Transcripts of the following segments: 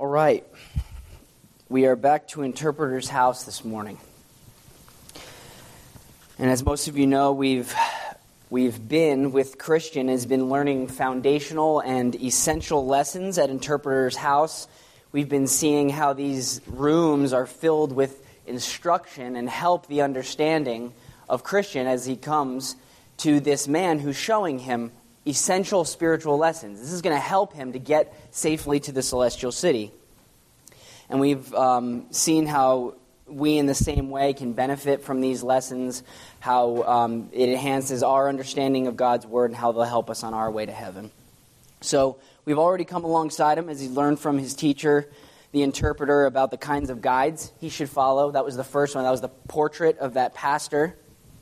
right. We are back to Interpreter's House this morning. And as most of you know, we've been with Christian, has been learning foundational and essential lessons at Interpreter's House. We've been seeing how these rooms are filled with instruction and help the understanding of Christian as he comes to this man who's showing him essential spiritual lessons. This is going to help him to get safely to the celestial city. And we've seen how we in the same way can benefit from these lessons, how it enhances our understanding of God's Word and how they'll help us on our way to heaven. So we've already come alongside him as he learned from his teacher, the interpreter, about the kinds of guides he should follow. That was the first one. That was the portrait of that pastor.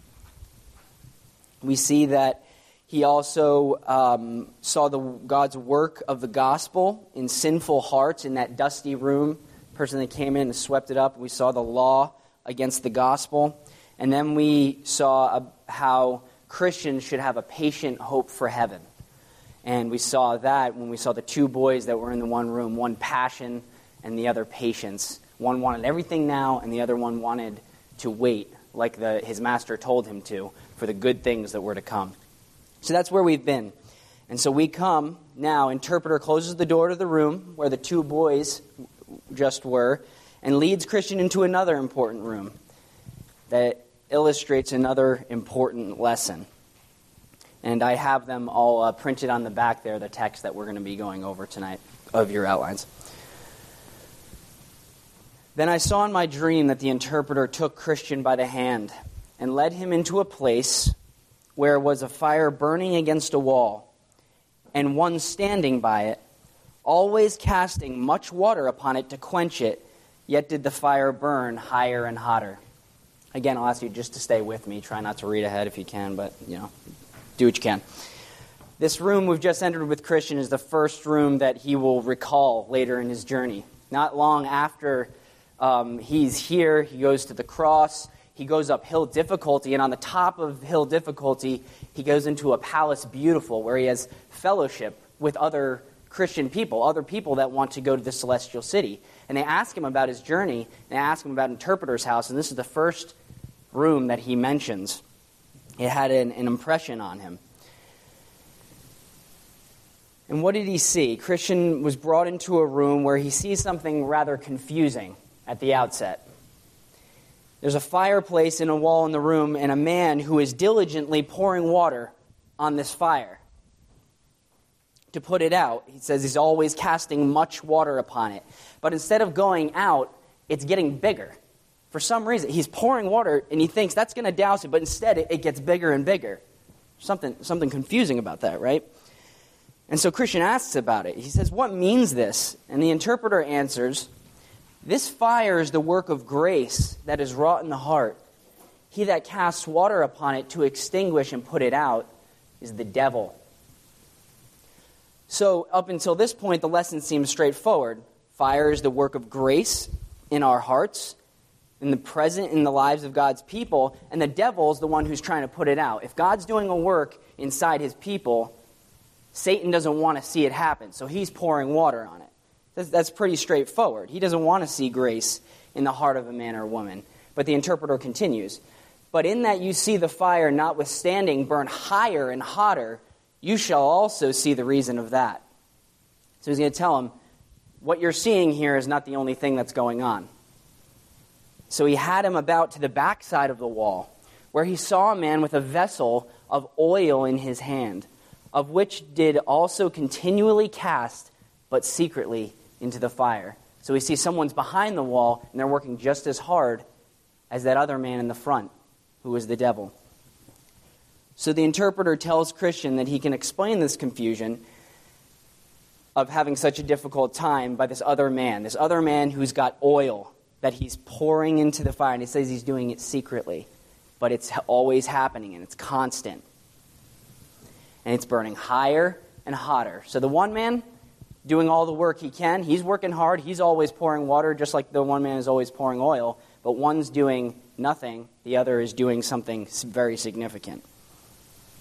We see that he also saw God's work of the gospel in sinful hearts in that dusty room. Person that came in and swept it up. We saw the law against the gospel. And then we saw how Christians should have a patient hope for heaven. And we saw that when we saw the two boys that were in the one room, one passion and the other patience. One wanted everything now and the other one wanted to wait, like his master told him to, for the good things that were to come. So that's where we've been. And so we come now, interpreter closes the door to the room where the two boys just were, and leads Christian into another important room that illustrates another important lesson. And I have them all printed on the back there, the text that we're going to be going over tonight of your outlines. Then I saw in my dream that the interpreter took Christian by the hand and led him into a place where was a fire burning against a wall, and one standing by it, always casting much water upon it to quench it, yet did the fire burn higher and hotter. Again, I'll ask you just to stay with me. Try not to read ahead if you can, but, do what you can. This room we've just entered with Christian is the first room that he will recall later in his journey. Not long after he's here, he goes to the cross. He goes up Hill Difficulty, and on the top of Hill Difficulty, he goes into a Palace Beautiful, where he has fellowship with other Christian people, other people that want to go to the celestial city. And they ask him about his journey, and they ask him about Interpreter's House, and this is the first room that he mentions. It had an impression on him. And what did he see? Christian was brought into a room where he sees something rather confusing at the outset. There's a fireplace in a wall in the room and a man who is diligently pouring water on this fire to put it out. He says he's always casting much water upon it. But instead of going out, it's getting bigger. For some reason, he's pouring water and he thinks that's going to douse it, but instead it gets bigger and bigger. Something confusing about that, right? And so Christian asks about it. He says, "What means this?" And the interpreter answers, "This fire is the work of grace that is wrought in the heart. He that casts water upon it to extinguish and put it out is the devil." So up until this point, the lesson seems straightforward. Fire is the work of grace in our hearts, in the present, in the lives of God's people, and the devil is the one who's trying to put it out. If God's doing a work inside his people, Satan doesn't want to see it happen, so he's pouring water on it. That's pretty straightforward. He doesn't want to see grace in the heart of a man or woman. But the interpreter continues, "But in that you see the fire notwithstanding burn higher and hotter, you shall also see the reason of that." So he's going to tell him, what you're seeing here is not the only thing that's going on. So he had him about to the backside of the wall, where he saw a man with a vessel of oil in his hand, of which did also continually cast, but secretly, into the fire. So we see someone's behind the wall, and they're working just as hard as that other man in the front, who was the devil. So the interpreter tells Christian that he can explain this confusion of having such a difficult time by this other man who's got oil that he's pouring into the fire, and he says he's doing it secretly, but it's always happening, and it's constant. And it's burning higher and hotter. So the one man doing all the work he can, he's working hard, he's always pouring water, just like the one man is always pouring oil, but one's doing nothing, the other is doing something very significant.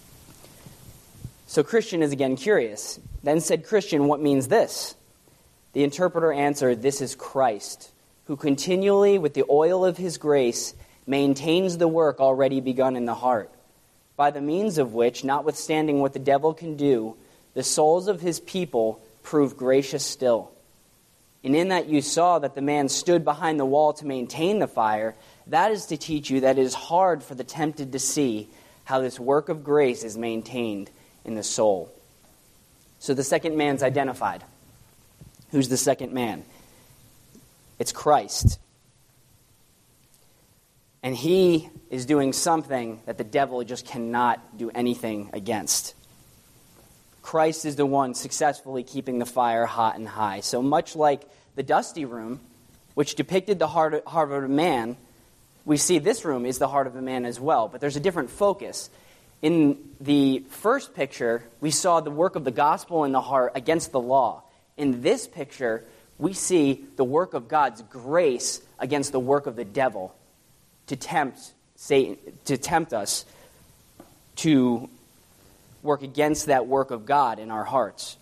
So Christian is again curious. Then said Christian, "What means this?" The interpreter answered, "This is Christ, who continually, with the oil of his grace, maintains the work already begun in the heart, by the means of which, notwithstanding what the devil can do, the souls of his people prove gracious still. And in that you saw that the man stood behind the wall to maintain the fire, that is to teach you that it is hard for the tempted to see how this work of grace is maintained in the soul." So the second man's identified. Who's the second man? It's Christ. And he is doing something that the devil just cannot do anything against. Christ is the one successfully keeping the fire hot and high. So much like the dusty room, which depicted the heart of a man, we see this room is the heart of a man as well, but there's a different focus. In the first picture, we saw the work of the gospel in the heart against the law. In this picture, we see the work of God's grace against the work of the devil to tempt Satan, to tempt us to work against that work of God in our hearts.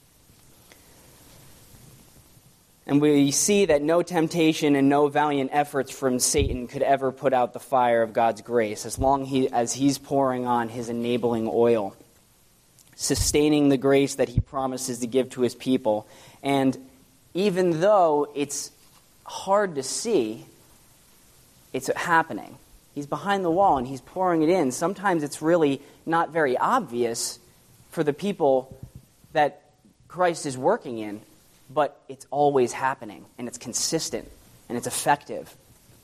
And we see that no temptation and no valiant efforts from Satan could ever put out the fire of God's grace as long as he's pouring on his enabling oil, sustaining the grace that he promises to give to his people. And even though it's hard to see, it's happening. He's behind the wall and he's pouring it in. Sometimes it's really not very obvious for the people that Christ is working in, but it's always happening, and it's consistent, and it's effective.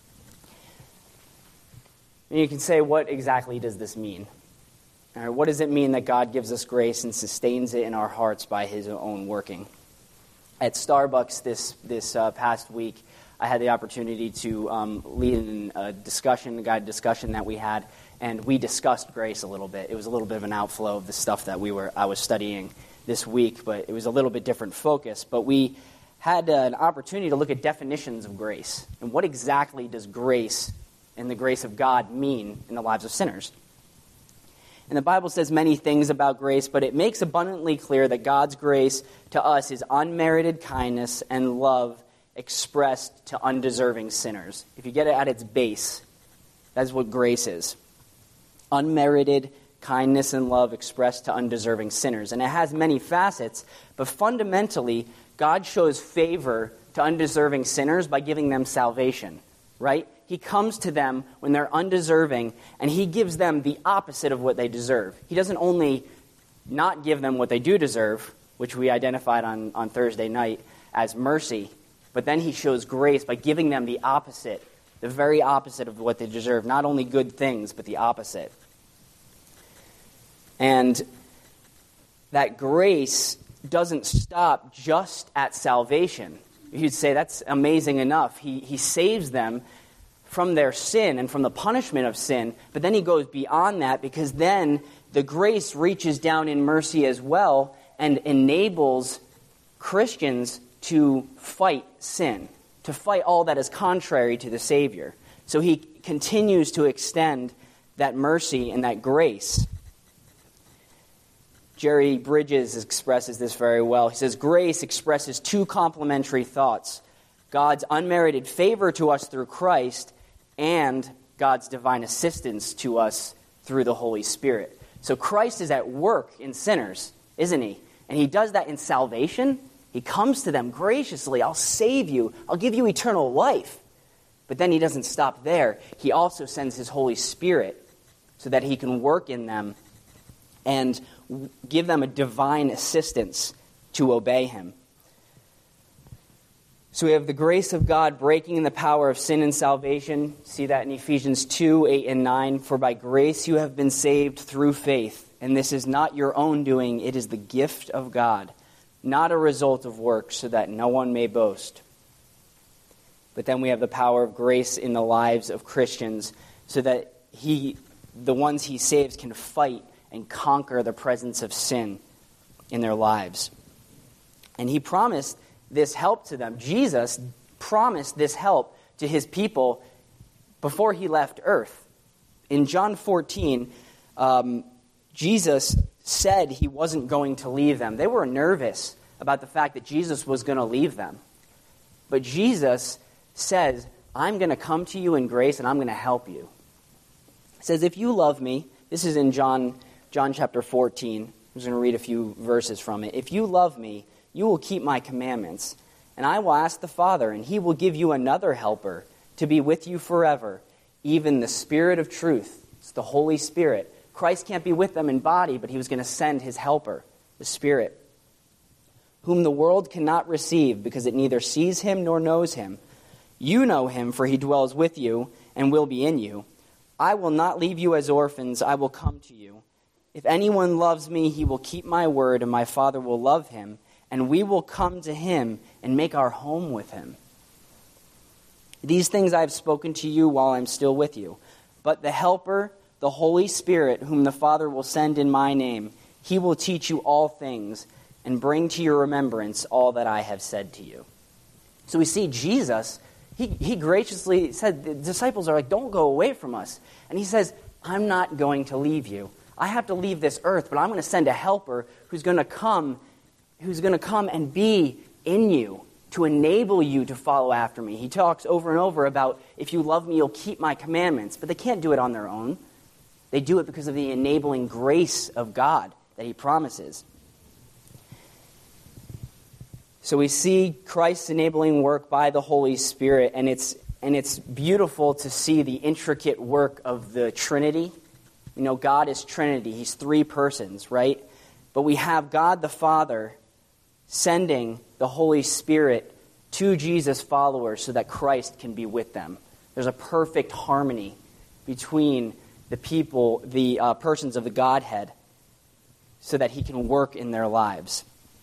And you can say, what exactly does this mean? All right, what does it mean that God gives us grace and sustains it in our hearts by his own working? At Starbucks this past week, I had the opportunity to lead in a guided discussion that we had, and we discussed grace a little bit. It was a little bit of an outflow of the stuff that I was studying this week, but it was a little bit different focus. But we had an opportunity to look at definitions of grace, and what exactly does grace and the grace of God mean in the lives of sinners. And the Bible says many things about grace, but it makes abundantly clear that God's grace to us is unmerited kindness and love expressed to undeserving sinners. If you get it at its base, that's what grace is. Unmerited kindness and love expressed to undeserving sinners. And it has many facets, but fundamentally, God shows favor to undeserving sinners by giving them salvation, right? He comes to them when they're undeserving, and he gives them the opposite of what they deserve. He doesn't only not give them what they do deserve, which we identified on Thursday night as mercy, but then he shows grace by giving them the opposite, the very opposite of what they deserve. Not only good things, but the opposite. And that grace doesn't stop just at salvation. You'd say that's amazing enough. He saves them from their sin and from the punishment of sin, but then he goes beyond that, because then the grace reaches down in mercy as well and enables Christians to fight sin, to fight all that is contrary to the Savior. So he continues to extend that mercy and that grace. Jerry Bridges expresses this very well. He says, grace expresses two complementary thoughts: God's unmerited favor to us through Christ and God's divine assistance to us through the Holy Spirit. So Christ is at work in sinners, isn't he? And he does that in salvation. He comes to them graciously. I'll save you. I'll give you eternal life. But then he doesn't stop there. He also sends his Holy Spirit so that he can work in them and give them a divine assistance to obey him. So we have the grace of God breaking in the power of sin and salvation. See that in Ephesians 2, 8 and 9. For by grace you have been saved through faith, and this is not your own doing, it is the gift of God, not a result of works, so that no one may boast. But then we have the power of grace in the lives of Christians, so that the ones he saves can fight and conquer the presence of sin in their lives. And he promised this help to them. Jesus promised this help to his people before he left earth. In John 14, Jesus said he wasn't going to leave them. They were nervous about the fact that Jesus was going to leave them. But Jesus says, I'm going to come to you in grace and I'm going to help you. It says, if you love me, this is in John chapter 14. I'm just going to read a few verses from it. If you love me, you will keep my commandments. And I will ask the Father, and he will give you another helper to be with you forever, even the Spirit of truth. It's the Holy Spirit. Christ can't be with them in body, but he was going to send his helper, the Spirit, whom the world cannot receive because it neither sees him nor knows him. You know him, for he dwells with you and will be in you. I will not leave you as orphans. I will come to you. If anyone loves me, he will keep my word, and my Father will love him, and we will come to him and make our home with him. These things I have spoken to you while I am still with you. But the Helper, the Holy Spirit, whom the Father will send in my name, he will teach you all things and bring to your remembrance all that I have said to you. So we see Jesus, he graciously said, the disciples are like, don't go away from us. And he says, I'm not going to leave you. I have to leave this earth, but I'm going to send a helper who's going to come and be in you to enable you to follow after me. He talks over and over about, if you love me, you'll keep my commandments. But they can't do it on their own. They do it because of the enabling grace of God that he promises. So we see Christ's enabling work by the Holy Spirit, and it's beautiful to see the intricate work of the Trinity. You know, God is Trinity. He's three persons, right? But we have God the Father sending the Holy Spirit to Jesus' followers so that Christ can be with them. There's a perfect harmony between the people, the persons of the Godhead, so that he can work in their lives.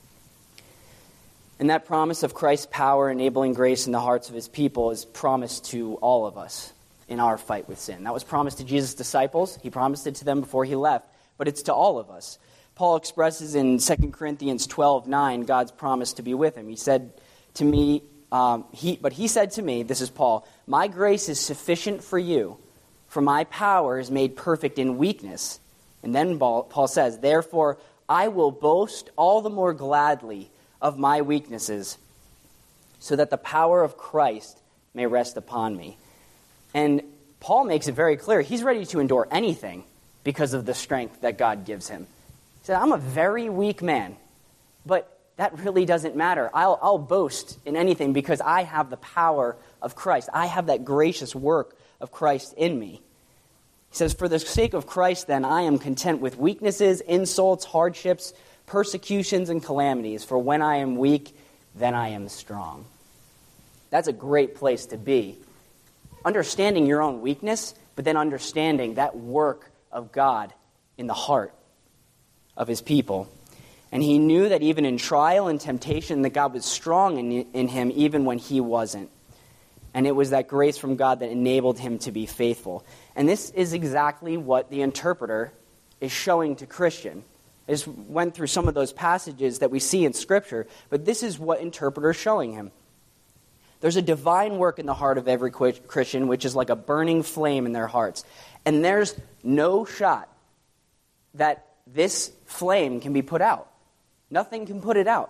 And that promise of Christ's power enabling grace in the hearts of his people is promised to all of us in our fight with sin. That was promised to Jesus' disciples. He promised it to them before he left, but it's to all of us. Paul expresses in 2 Corinthians 12:9 God's promise to be with him. He said to me, he said to me, this is Paul, my grace is sufficient for you, for my power is made perfect in weakness. And then Paul says, therefore I will boast all the more gladly of my weaknesses, so that the power of Christ may rest upon me. And Paul makes it very clear, he's ready to endure anything because of the strength that God gives him. He said, I'm a very weak man, but that really doesn't matter. I'll boast in anything because I have the power of Christ. I have that gracious work of Christ in me. He says, for the sake of Christ, then, I am content with weaknesses, insults, hardships, persecutions, and calamities. For when I am weak, then I am strong. That's a great place to be. Understanding your own weakness, but then understanding that work of God in the heart of his people. And he knew that even in trial and temptation, that God was strong in him even when he wasn't. And it was that grace from God that enabled him to be faithful. And this is exactly what the interpreter is showing to Christian. I just went through some of those passages that we see in Scripture, but this is what interpreter is showing him. There's a divine work in the heart of every Christian, which is like a burning flame in their hearts. And there's no shot that this flame can be put out. Nothing can put it out.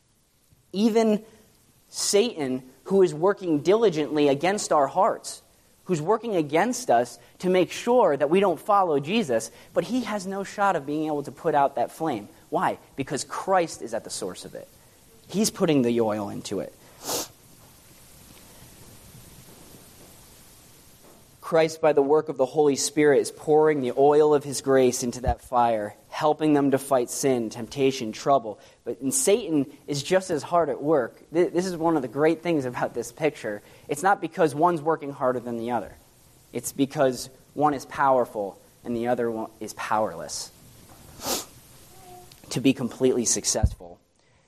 Even Satan, who is working diligently against our hearts, who's working against us to make sure that we don't follow Jesus, but he has no shot of being able to put out that flame. Why? Because Christ is at the source of it. He's putting the oil into it. Christ, by the work of the Holy Spirit, is pouring the oil of his grace into that fire, helping them to fight sin, temptation, trouble. And Satan is just as hard at work. This is one of the great things about this picture. It's not because one's working harder than the other. It's because one is powerful and the other one is powerless to be completely successful.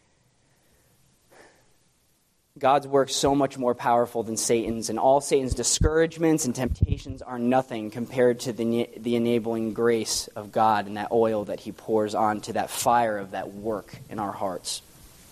God's work is so much more powerful than Satan's, and all Satan's discouragements and temptations are nothing compared to the enabling grace of God and that oil that he pours onto that fire of that work in our hearts.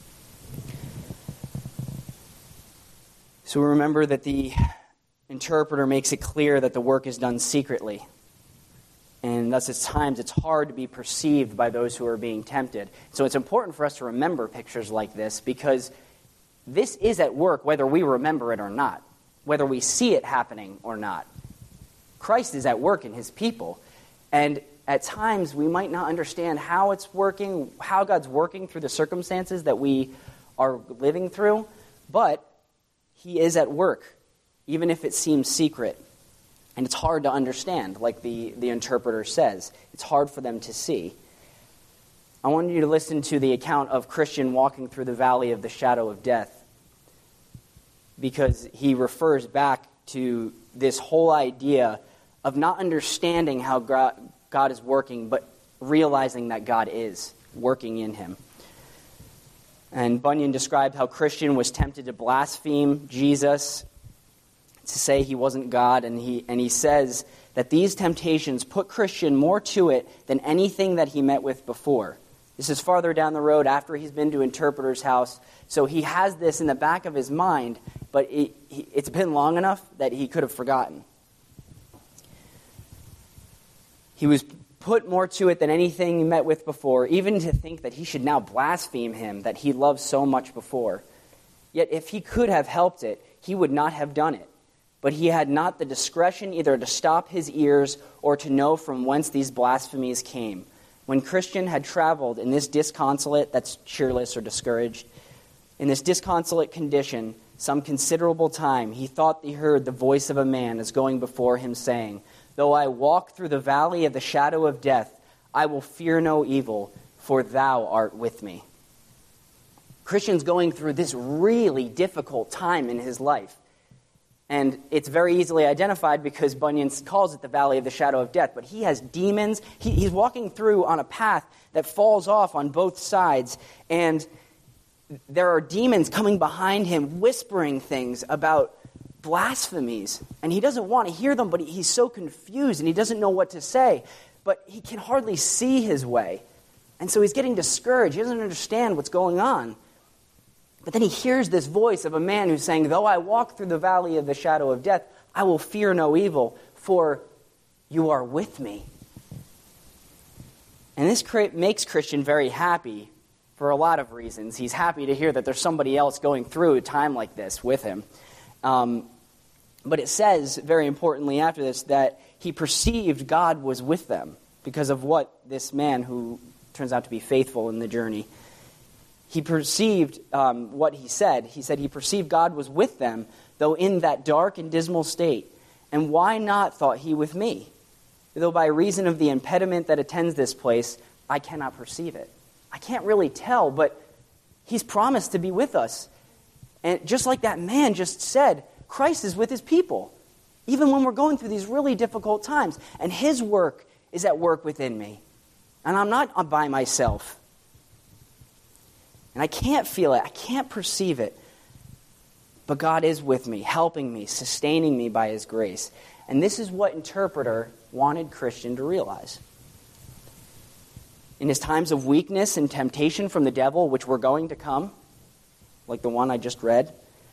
So remember that the interpreter makes it clear that the work is done secretly. And and thus at times it's hard to be perceived by those who are being tempted. So it's important for us to remember pictures like this, because this is at work whether we remember it or not, whether we see it happening or not. Christ is at work in his people, and at times we might not understand how it's working, how God's working through the circumstances that we are living through, but he is at work, even if it seems secret. And it's hard to understand, like the interpreter says. It's hard for them to see. I want you to listen to the account of Christian walking through the valley of the shadow of death, because he refers back to this whole idea of not understanding how God is working, but realizing that God is working in him. And Bunyan described how Christian was tempted to blaspheme Jesus, to say he wasn't God, and he says that these temptations put Christian more to it than anything that he met with before. This is farther down the road after he's been to Interpreter's house, so he has this in the back of his mind, but it's been long enough that he could have forgotten. He was put more to it than anything he met with before, even to think that he should now blaspheme him that he loved so much before. Yet if he could have helped it, he would not have done it. But he had not the discretion either to stop his ears or to know from whence these blasphemies came. When Christian had traveled in this disconsolate, that's cheerless or discouraged, in this disconsolate condition, some considerable time, he thought he heard the voice of a man as going before him, saying, "Though I walk through the valley of the shadow of death, I will fear no evil, for thou art with me." Christian's going through this really difficult time in his life. And it's very easily identified because Bunyan calls it the valley of the shadow of death. But he has demons. He's walking through on a path that falls off on both sides. And there are demons coming behind him, whispering things about blasphemies. And he doesn't want to hear them, but he's so confused and he doesn't know what to say. But he can hardly see his way. And so he's getting discouraged. He doesn't understand what's going on. But then he hears this voice of a man who's saying, "Though I walk through the valley of the shadow of death, I will fear no evil, for you are with me." And this makes Christian very happy for a lot of reasons. He's happy to hear that there's somebody else going through a time like this with him. But it says, very importantly after this, that he perceived God was with them because of what this man, who turns out to be faithful in the journey, he perceived what he said. He said he perceived God was with them, though in that dark and dismal state. And why not, thought he, with me? Though by reason of the impediment that attends this place, I cannot perceive it. I can't really tell, but he's promised to be with us. And just like that man just said, Christ is with his people, even when we're going through these really difficult times. And his work is at work within me. And I'm not by myself. And I can't feel it. I can't perceive it. But God is with me, helping me, sustaining me by his grace. And this is what Interpreter wanted Christian to realize. In his times of weakness and temptation from the devil, which were going to come, like the one I just read,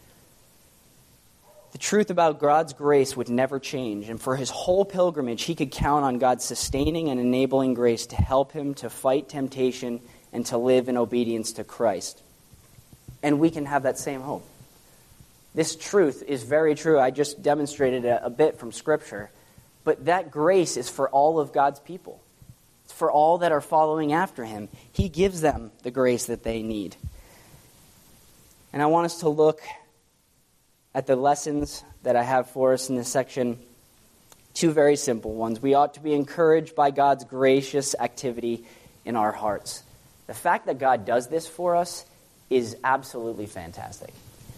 the truth about God's grace would never change. And for his whole pilgrimage, he could count on God's sustaining and enabling grace to help him to fight temptation and to live in obedience to Christ. And we can have that same hope. This truth is very true. I just demonstrated it a bit from Scripture. But that grace is for all of God's people. It's for all that are following after him. He gives them the grace that they need. And I want us to look at the lessons that I have for us in this section. Two very simple ones. We ought to be encouraged by God's gracious activity in our hearts. The fact that God does this for us is absolutely fantastic.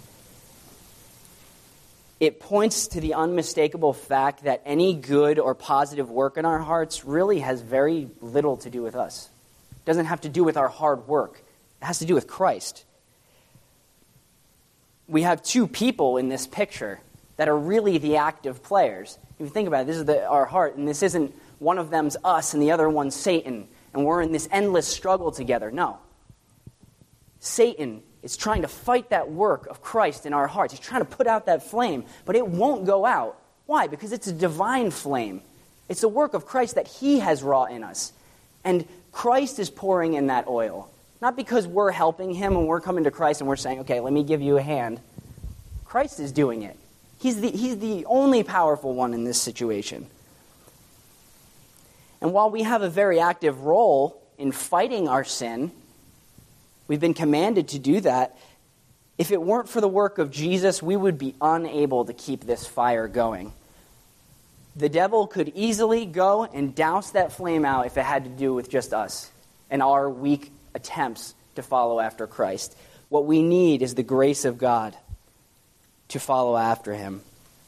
It points to the unmistakable fact that any good or positive work in our hearts really has very little to do with us. It doesn't have to do with our hard work. It has to do with Christ. We have two people in this picture that are really the active players. If you think about it, this is our heart, and this isn't one of them's us and the other one's Satan, and we're in this endless struggle together. No. Satan is trying to fight that work of Christ in our hearts. He's trying to put out that flame, but it won't go out. Why? Because it's a divine flame. It's the work of Christ that he has wrought in us. And Christ is pouring in that oil. Not because we're helping him and we're coming to Christ and we're saying, okay, let me give you a hand. Christ is doing it. He's the only powerful one in this situation. And while we have a very active role in fighting our sin, we've been commanded to do that. If it weren't for the work of Jesus, we would be unable to keep this fire going. The devil could easily go and douse that flame out if it had to do with just us and our weak attempts to follow after Christ. What we need is the grace of God to follow after him.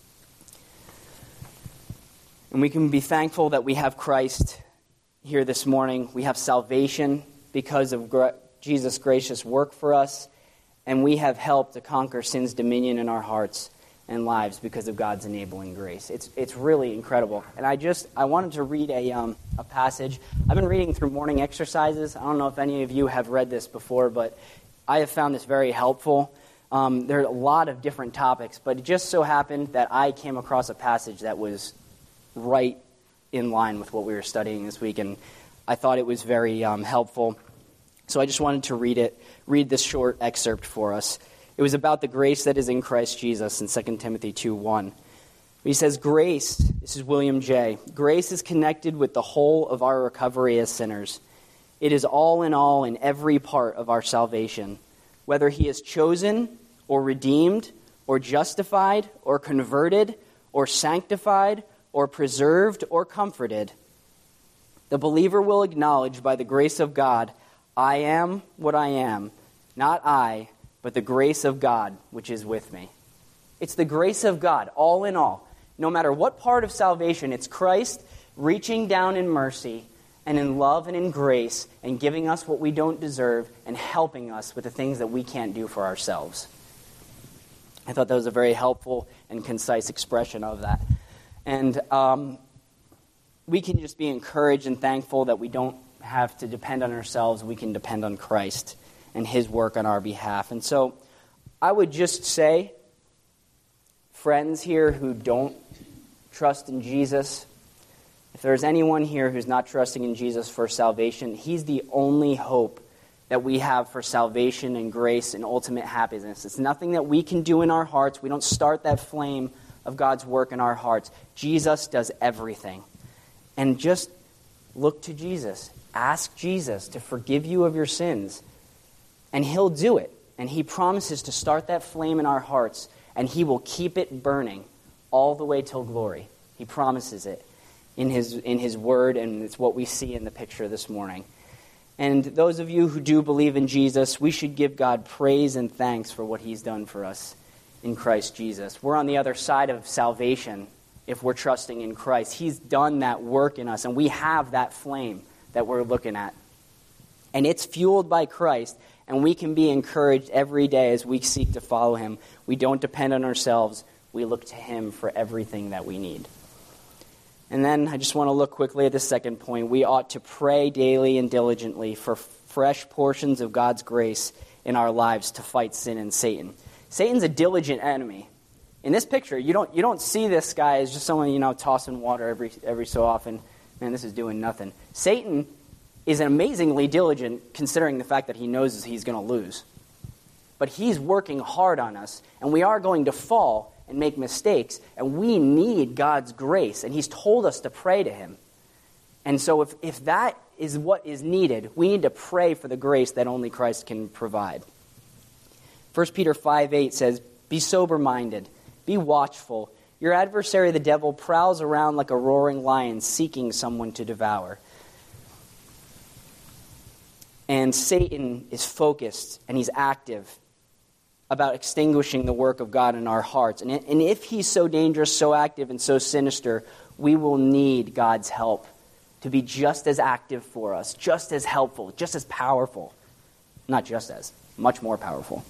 And we can be thankful that we have Christ here this morning. We have salvation because of Jesus' gracious work for us, and we have help to conquer sin's dominion in our hearts and lives because of God's enabling grace. It's really incredible. And I wanted to read a passage. I've been reading through morning exercises. I don't know if any of you have read this before, but I have found this very helpful. There are a lot of different topics, but it just so happened that I came across a passage that was right in line with what we were studying this week, and I thought it was very helpful. So I just wanted to read this short excerpt for us. It was about the grace that is in Christ Jesus in 2 Timothy 2:1. He says, grace, this is William J., grace is connected with the whole of our recovery as sinners. It is all in every part of our salvation. Whether he is chosen or redeemed or justified or converted or sanctified or preserved or comforted, the believer will acknowledge by the grace of God, I am what I am, not I, but the grace of God which is with me. It's the grace of God, all in all. No matter what part of salvation, it's Christ reaching down in mercy and in love and in grace and giving us what we don't deserve and helping us with the things that we can't do for ourselves. I thought that was a very helpful and concise expression of that. And we can just be encouraged and thankful that we don't have to depend on ourselves. We can depend on Christ and his work on our behalf. And so I would just say, friends here who don't trust in Jesus, if there's anyone here who's not trusting in Jesus for salvation, he's the only hope that we have for salvation and grace and ultimate happiness. It's nothing that we can do in our hearts. We don't start that flame of God's work in our hearts. Jesus does everything. And just look to Jesus. Ask Jesus to forgive you of your sins. And he'll do it. And he promises to start that flame in our hearts. And he will keep it burning all the way till glory. He promises it in his word, and it's what we see in the picture this morning. And those of you who do believe in Jesus, we should give God praise and thanks for what he's done for us in Christ Jesus. We're on the other side of salvation if we're trusting in Christ. He's done that work in us, and we have that flame that we're looking at. And it's fueled by Christ, and we can be encouraged every day as we seek to follow him. We don't depend on ourselves. We look to him for everything that we need. And then I just want to look quickly at the second point. We ought to pray daily and diligently for fresh portions of God's grace in our lives to fight sin and Satan. Satan's a diligent enemy. In this picture, you don't see this guy as just someone, tossing water every so often. Man, this is doing nothing. Satan is amazingly diligent considering the fact that he knows he's going to lose. But he's working hard on us, and we are going to fall and make mistakes, and we need God's grace, and he's told us to pray to him. And so if that is what is needed, we need to pray for the grace that only Christ can provide. 1 Peter 5:8 says, be sober-minded, be watchful. Your adversary, the devil, prowls around like a roaring lion seeking someone to devour. And Satan is focused, and he's active about extinguishing the work of God in our hearts. And if he's so dangerous, so active, and so sinister, we will need God's help to be just as active for us, just as helpful, just as powerful. Not just as, much more powerful.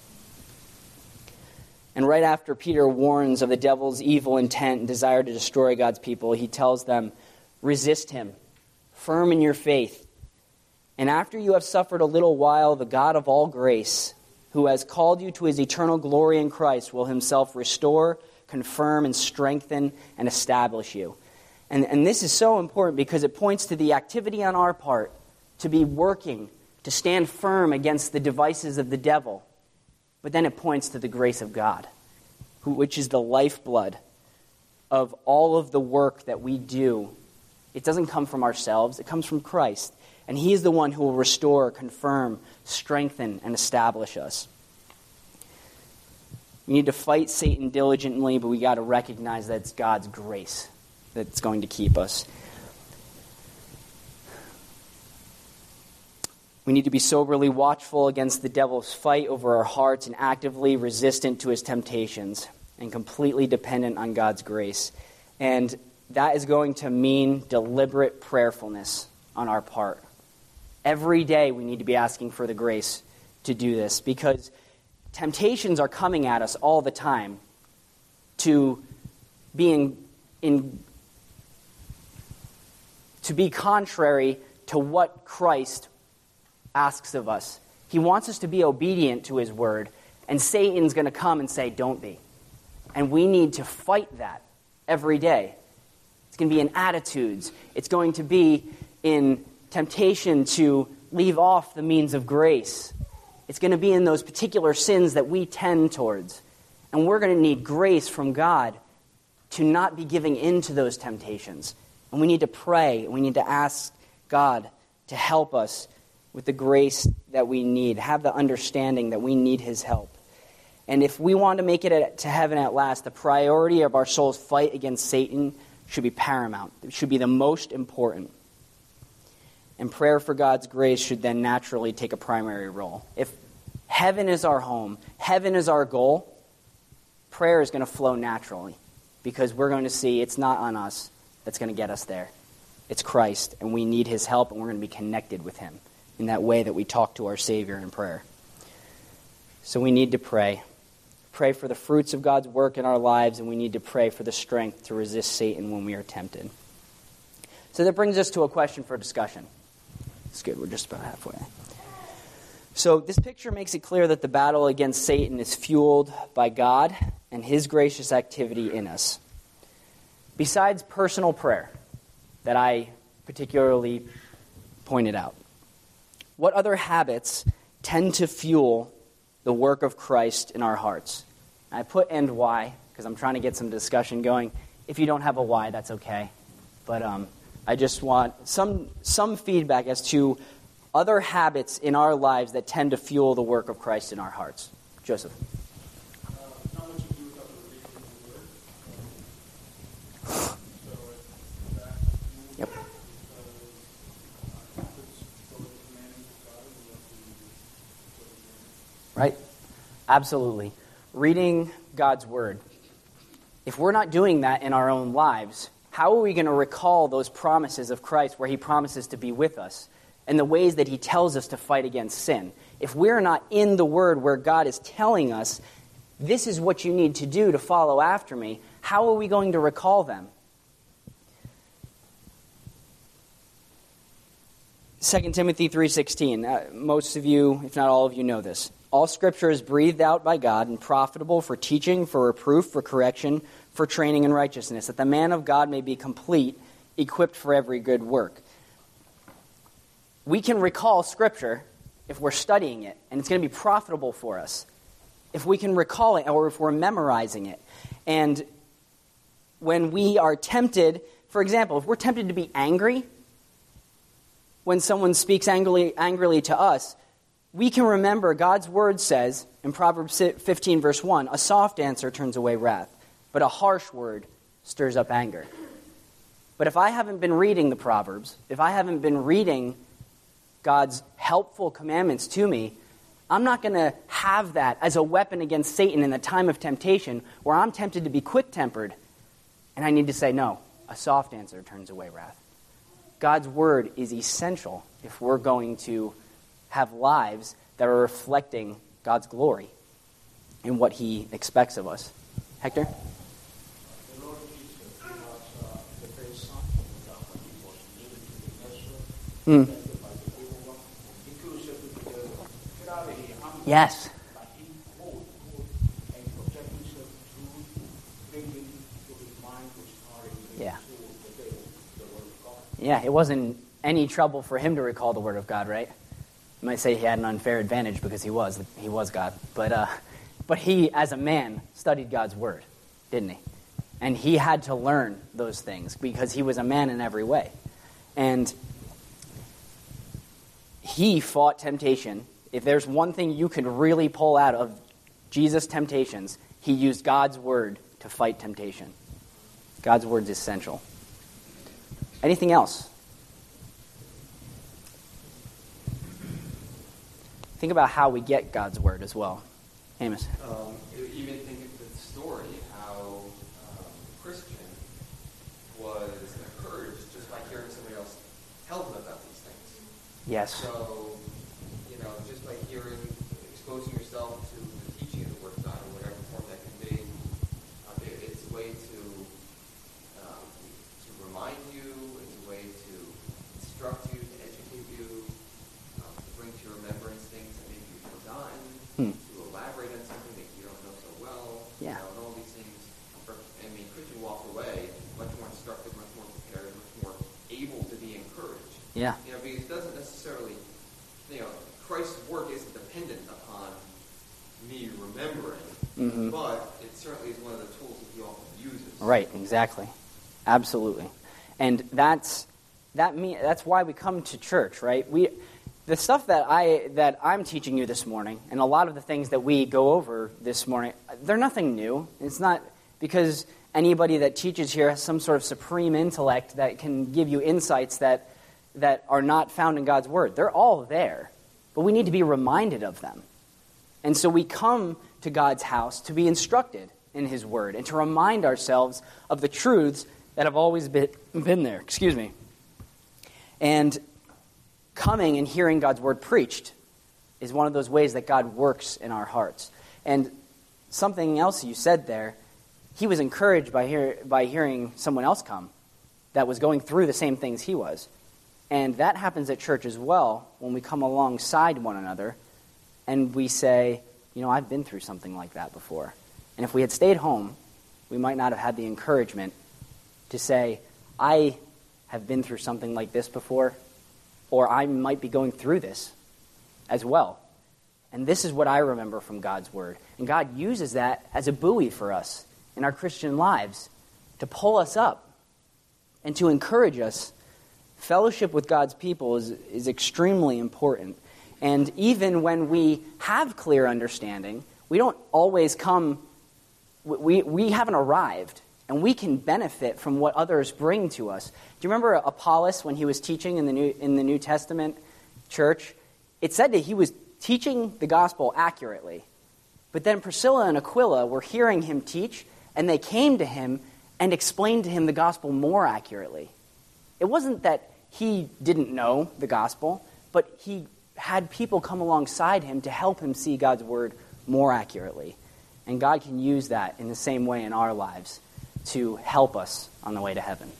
And right after Peter warns of the devil's evil intent and desire to destroy God's people, he tells them, resist him, firm in your faith. And after you have suffered a little while, the God of all grace, who has called you to his eternal glory in Christ, will himself restore, confirm, and strengthen, and establish you. And this is so important because it points to the activity on our part to be working, to stand firm against the devices of the devil. But then it points to the grace of God, which is the lifeblood of all of the work that we do. It doesn't come from ourselves, it comes from Christ. And he is the one who will restore, confirm, strengthen, and establish us. We need to fight Satan diligently, but we got to recognize that it's God's grace that's going to keep us. We need to be soberly watchful against the devil's fight over our hearts and actively resistant to his temptations and completely dependent on God's grace. And that is going to mean deliberate prayerfulness on our part. Every day we need to be asking for the grace to do this because temptations are coming at us all the time to be contrary to what Christ asks of us. He wants us to be obedient to his word, and Satan's going to come and say, don't be. And we need to fight that every day. It's going to be in attitudes. It's going to be in temptation to leave off the means of grace. It's going to be in those particular sins that we tend towards. And we're going to need grace from God to not be giving in to those temptations. And we need to pray. We need to ask God to help us with the grace that we need, have the understanding that we need his help. And if we want to make it to heaven at last, the priority of our soul's fight against Satan should be paramount. It should be the most important. And prayer for God's grace should then naturally take a primary role. If heaven is our home, heaven is our goal, prayer is going to flow naturally because we're going to see it's not on us that's going to get us there. It's Christ, and we need his help, and we're going to be connected with him in that way that we talk to our Savior in prayer. So we need to pray. Pray for the fruits of God's work in our lives, and we need to pray for the strength to resist Satan when we are tempted. So that brings us to a question for discussion. It's good, we're just about halfway. So this picture makes it clear that the battle against Satan is fueled by God and his gracious activity in us. Besides personal prayer that I particularly pointed out, what other habits tend to fuel the work of Christ in our hearts? I put "and why" because I'm trying to get some discussion going. If you don't have a why, that's okay. But I just want some feedback as to other habits in our lives that tend to fuel the work of Christ in our hearts. Joseph. How much you do with other religions and word? Yep. Right? Absolutely. Reading God's word. If we're not doing that in our own lives, how are we going to recall those promises of Christ where he promises to be with us and the ways that he tells us to fight against sin? If we're not in the word where God is telling us, this is what you need to do to follow after me, how are we going to recall them? 2 Timothy 3:16. Most of you, if not all of you, know this. All Scripture is breathed out by God and profitable for teaching, for reproof, for correction, for training in righteousness, that the man of God may be complete, equipped for every good work. We can recall Scripture if we're studying it, and it's going to be profitable for us. If we can recall it, or if we're memorizing it. And when we are tempted, for example, if we're tempted to be angry, when someone speaks angrily to us, we can remember God's word says, in Proverbs 15, verse 1, a soft answer turns away wrath, but a harsh word stirs up anger. But if I haven't been reading the Proverbs, if I haven't been reading God's helpful commandments to me, I'm not going to have that as a weapon against Satan in the time of temptation where I'm tempted to be quick-tempered, and I need to say, no, a soft answer turns away wrath. God's word is essential if we're going to have lives that are reflecting God's glory and what he expects of us. Hector? The Lord Jesus was the first son that when he was given to the nation, by the evil one, he could say to the devil, get out of here, I'm Yes. But he hold and protect himself through bringing to his mind, which heart, and Yeah. soul, the devil. Yeah, it wasn't any trouble for him to recall the Word of God, right? You might say he had an unfair advantage because he was God. But he, as a man, studied God's Word, didn't he? And he had to learn those things because he was a man in every way. And he fought temptation. If there's one thing you can really pull out of Jesus' temptations, he used God's Word to fight temptation. God's Word is essential. Anything else? Think about how we get God's Word as well. Amos. Even think of the story, how Christian was encouraged just by hearing somebody else tell them about these things. Yes. So, just by exposing yourself to the teaching of the Word of God in whatever form that can be, it's a way to remind you, it's a way to instruct you, to educate you, to bring to your remembrance things that maybe you've forgotten, to elaborate on something that you don't know so well. Yeah. And all these things. Christian walked away much more instructed, much more prepared, much more able to be encouraged. Yeah. Because it doesn't necessarily, Christ's work isn't dependent upon me remembering, but it certainly is one of the tools that he often uses. Right, exactly. Absolutely. And that's why we come to church, right? The stuff that I'm teaching you this morning, and a lot of the things that we go over this morning, they're nothing new. It's not because anybody that teaches here has some sort of supreme intellect that can give you insights that are not found in God's Word. They're all there, but we need to be reminded of them. And so we come to God's house to be instructed in His Word and to remind ourselves of the truths that have always been there. Excuse me. And coming and hearing God's Word preached is one of those ways that God works in our hearts. And something else you said there, he was encouraged by hearing someone else come that was going through the same things he was. And that happens at church as well when we come alongside one another and we say, I've been through something like that before. And if we had stayed home, we might not have had the encouragement to say, I have been through something like this before, or I might be going through this as well. And this is what I remember from God's Word. And God uses that as a buoy for us in our Christian lives to pull us up and to encourage us. Fellowship with God's people is extremely important. And even when we have clear understanding, we don't always come, we haven't arrived, and we can benefit from what others bring to us. Do you remember Apollos when he was teaching in the New Testament church? It said that he was teaching the gospel accurately. But then Priscilla and Aquila were hearing him teach, and they came to him and explained to him the gospel more accurately. It wasn't that he didn't know the gospel, but he had people come alongside him to help him see God's Word more accurately. And God can use that in the same way in our lives to help us on the way to heaven.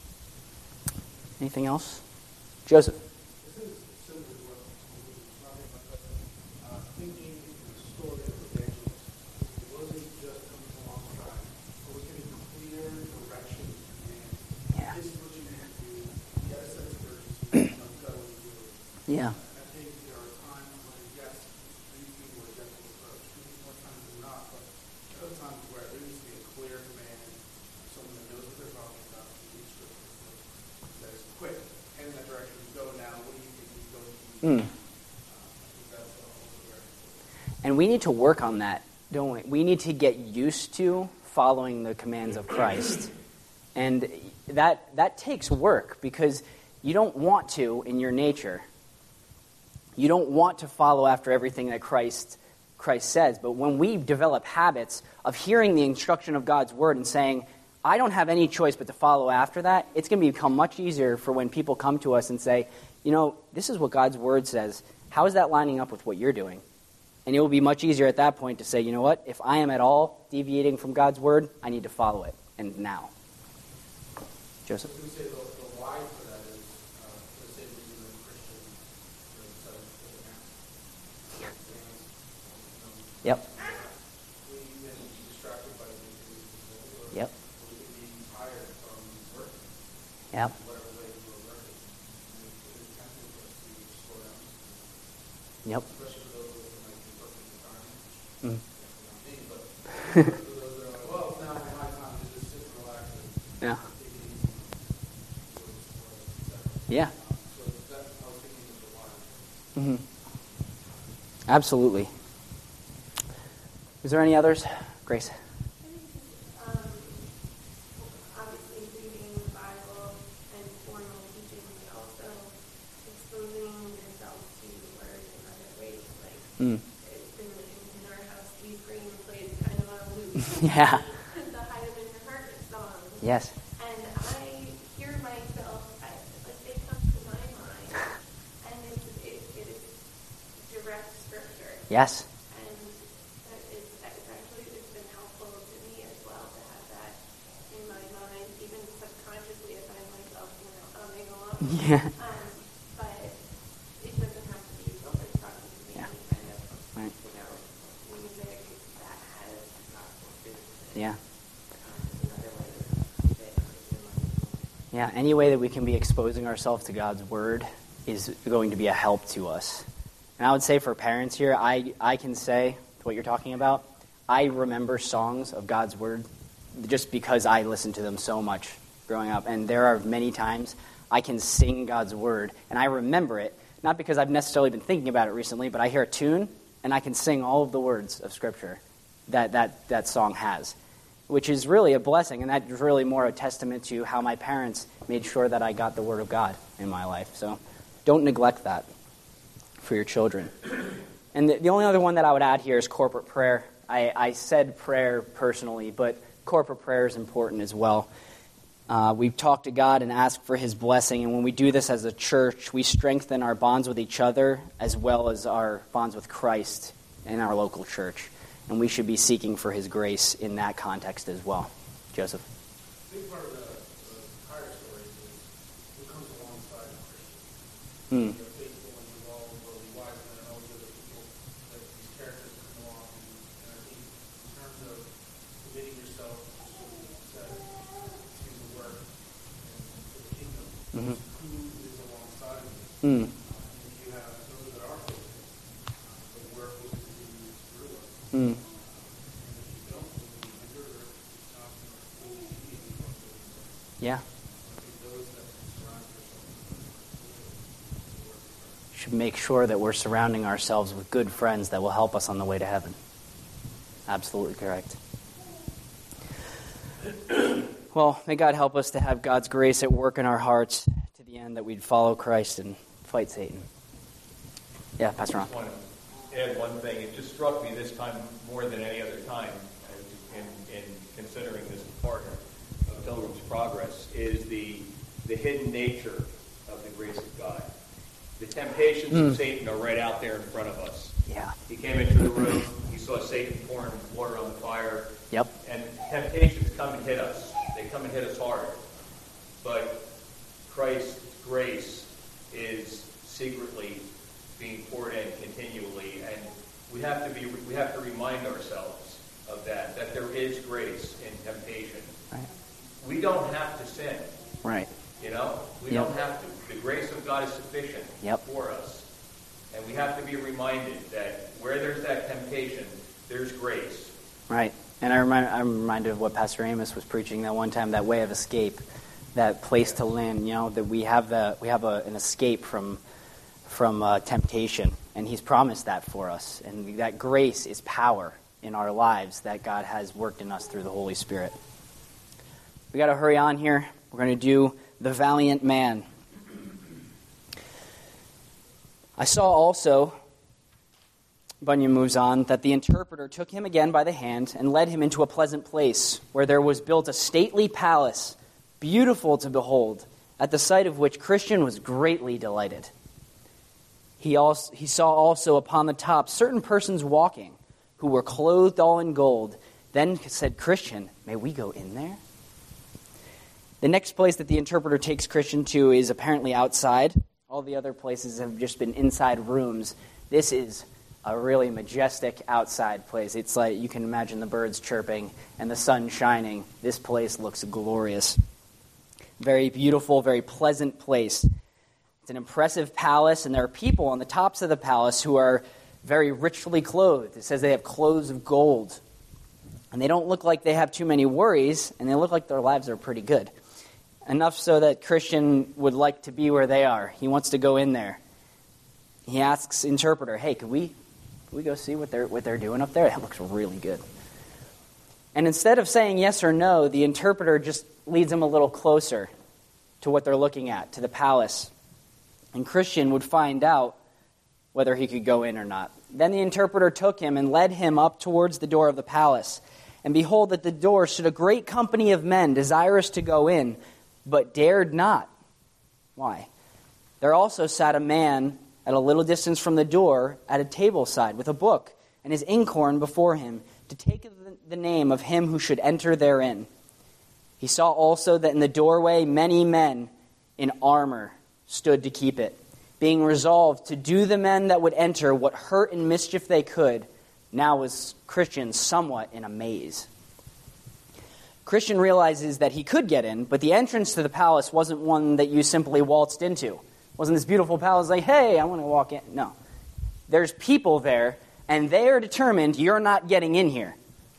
Anything else? Joseph. This is similar to what we were talking about, thinking in the story of evangelism. It wasn't just coming alongside, but was giving clear direction and this is what you need to do. You got a sense of urgency. Go and do it. Yeah. I think there are times when, yes, we need to be more gentle approach. More times than not, but there are times where there needs to be a clear command, someone that knows what they're talking about, who reads scripture, that is quick, head in that direction, go now, what do you think is going to be? I think that's also very important. And we need to work on that, don't we? We need to get used to following the commands of Christ. And that takes work because you don't want to in your nature. You don't want to follow after everything that Christ says. But when we develop habits of hearing the instruction of God's Word and saying, I don't have any choice but to follow after that, it's going to become much easier for when people come to us and say, this is what God's Word says. How is that lining up with what you're doing? And it will be much easier at that point to say, you know what, if I am at all deviating from God's Word, I need to follow it, and now. Joseph? I was going to say the why for that is for the same reason that Christian Yep. we can be distracted by things. Yep. We can be tired from work. Yep. Whatever way you are Yep. Especially for those of us who might be working in retirement. Mm. Not me, but for those that are like, well, it's now my time to just sit and relax and Yeah. take it easy. Yeah. So that, I was thinking of the wire. Mm-hmm. Absolutely. Is there any others? Grace? Obviously reading the Bible and formal teaching, but also exposing yourself to the Word in other ways. Like, it's been in our house, Steve Green plays kind of on a loop. Yeah. The Hide 'Em in Your Heart song. Yes. And I hear myself, like they come to my mind, and it is direct scripture. Yes. And it's been helpful to me as well to have that in my mind, even subconsciously if I'm myself, humming along. Yeah. But it doesn't have to be something talking to me. Yeah. Kind of, Right. music that has gospel truth. Yeah. It's another way to fit in my Yeah. Any way that we can be exposing ourselves to God's Word is going to be a help to us. And I would say for parents here, I can say what you're talking about. I remember songs of God's Word just because I listened to them so much growing up. And there are many times I can sing God's Word, and I remember it, not because I've necessarily been thinking about it recently, but I hear a tune, and I can sing all of the words of Scripture that song has, which is really a blessing, and that is really more a testament to how my parents made sure that I got the Word of God in my life. So don't neglect that for your children. And the only other one that I would add here is corporate prayer. I said prayer personally, but corporate prayer is important as well. We talk to God and ask for His blessing, and when we do this as a church, we strengthen our bonds with each other as well as our bonds with Christ in our local church. And we should be seeking for His grace in that context as well. Joseph? A big part of the higher stories is who comes alongside a Christian. Hmm. They're faithful and involved, or the wise men and all the other people that these characters come along. And I think in terms of committing yourself, as you said, to the work and to the kingdom, Mhm. who is alongside you? Hmm. If you have those that are faithful, the work will continue through us. Hmm. And if you don't, then you hinder or stop or fully deviate from those. Yeah. I think those that surround yourself with the work of Christ. Should make sure that we're surrounding ourselves with good friends that will help us on the way to heaven. Absolutely correct. Well, may God help us to have God's grace at work in our hearts to the end that we'd follow Christ and fight Satan. Yeah, Pastor Ron. I just want to add one thing. It just struck me this time more than any other time in considering this part of Pilgrim's Progress is the hidden nature of the grace of God. The temptations of Satan are right out there in front of us. Yeah. He came into the room. He saw Satan pouring water on the fire. Yep. And temptations come and hit us. They come and hit us hard. But Christ's grace is secretly being poured in continually, and we have to remind ourselves of that there is grace in temptation. Right. We don't have to sin. Right. We Yep. don't have to. The grace of God is sufficient Yep. for us. And we have to be reminded that where there's that temptation, there's grace. Right. And I'm reminded of what Pastor Amos was preaching that one time, that way of escape, that place to land, that we have an escape from temptation, and He's promised that for us, and that grace is power in our lives that God has worked in us through the Holy Spirit. We got to hurry on here. We're going to do the valiant man. I saw also, Bunyan moves on, that the interpreter took him again by the hand and led him into a pleasant place, where there was built a stately palace, beautiful to behold, at the sight of which Christian was greatly delighted. He saw also upon the top certain persons walking, who were clothed all in gold. Then said Christian, "May we go in there?" The next place that the interpreter takes Christian to is apparently outside. All the other places have just been inside rooms. This is a really majestic outside place. It's like you can imagine the birds chirping and the sun shining. This place looks glorious. Very beautiful, very pleasant place. It's an impressive palace, and there are people on the tops of the palace who are very richly clothed. It says they have clothes of gold. And they don't look like they have too many worries, and they look like their lives are pretty good. Enough so that Christian would like to be where they are. He wants to go in there. He asks interpreter, hey, could we go see what they're doing up there? That looks really good. And instead of saying yes or no, the interpreter just leads him a little closer to what they're looking at, to the palace. And Christian would find out whether he could go in or not. Then the interpreter took him and led him up towards the door of the palace. And behold, at the door stood a great company of men, desirous to go in, but dared not. Why? There also sat a man at a little distance from the door at a table side with a book and his inkhorn before him, to take the name of him who should enter therein. He saw also that in the doorway many men in armor stood to keep it, being resolved to do the men that would enter what hurt and mischief they could. Now was Christian somewhat in a maze. Christian realizes that he could get in, but the entrance to the palace wasn't one that you simply waltzed into. It wasn't this beautiful palace like, hey, I want to walk in. No. There's people there, and they are determined you're not getting in here.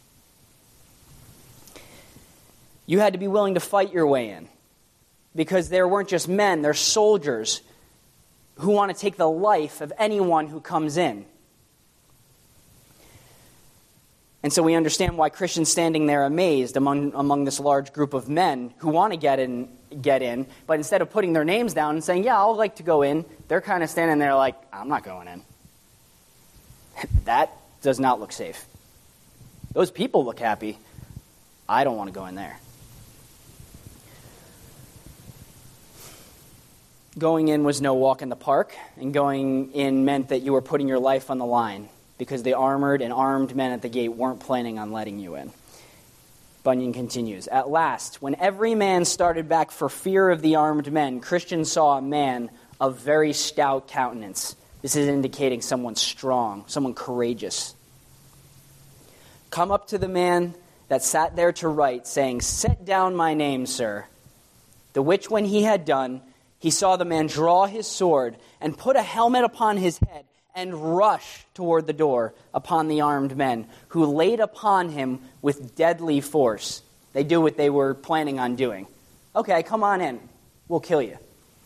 You had to be willing to fight your way in, because there weren't just men, they're soldiers who want to take the life of anyone who comes in. And so we understand why Christian's standing there amazed among this large group of men who want to get in, but instead of putting their names down and saying, yeah, I'd like to go in, they're kind of standing there like, I'm not going in. That does not look safe. Those people look happy. I don't want to go in there. Going in was no walk in the park, and going in meant that you were putting your life on the line, because the armored and armed men at the gate weren't planning on letting you in. Bunyan continues, at last, when every man started back for fear of the armed men, Christian saw a man of very stout countenance. This is indicating someone strong, someone courageous. Come up to the man that sat there to write, saying, set down my name, sir. The which when he had done, he saw the man draw his sword and put a helmet upon his head and rush toward the door upon the armed men, who laid upon him with deadly force. They do what they were planning on doing. Okay, come on in. We'll kill you.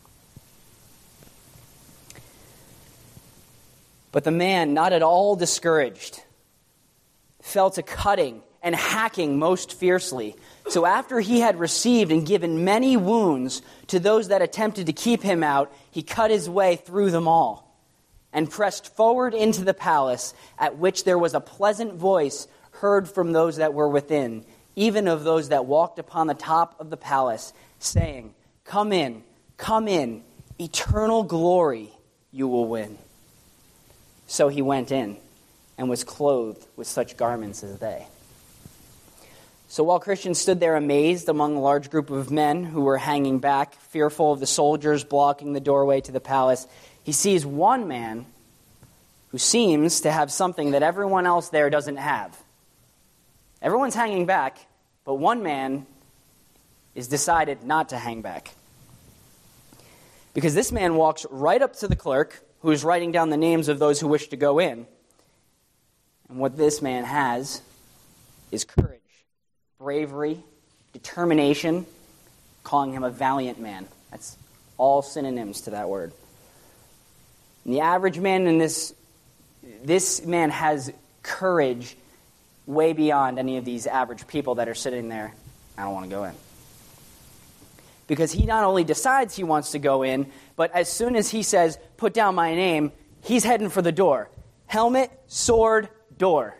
But the man, not at all discouraged, fell to cutting and hacking most fiercely. So after he had received and given many wounds to those that attempted to keep him out, he cut his way through them all and pressed forward into the palace, at which there was a pleasant voice heard from those that were within, even of those that walked upon the top of the palace, saying, come in, eternal glory you will win. So he went in and was clothed with such garments as they. So while Christian stood there amazed among a large group of men who were hanging back, fearful of the soldiers blocking the doorway to the palace, he sees one man who seems to have something that everyone else there doesn't have. Everyone's hanging back, but one man is decided not to hang back. Because this man walks right up to the clerk, who is writing down the names of those who wish to go in. And what this man has is courage, bravery, determination, calling him a valiant man. That's all synonyms to that word. And the average man in this man has courage way beyond any of these average people that are sitting there. I don't want to go in. Because he not only decides he wants to go in, but as soon as he says, put down my name, he's heading for the door. Helmet, sword, door.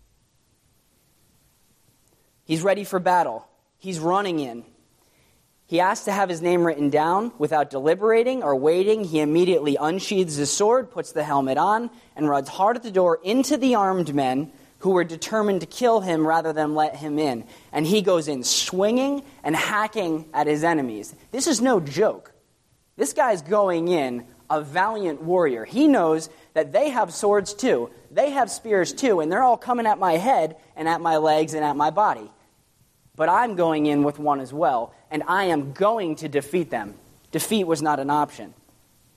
He's ready for battle. He's running in. He asks to have his name written down. Without deliberating or waiting, he immediately unsheathes his sword, puts the helmet on, and runs hard at the door into the armed men who were determined to kill him rather than let him in. And he goes in swinging and hacking at his enemies. This is no joke. This guy's going in a valiant warrior. He knows that they have swords too. They have spears too, and they're all coming at my head and at my legs and at my body. But I'm going in with one as well, and I am going to defeat them. Defeat was not an option.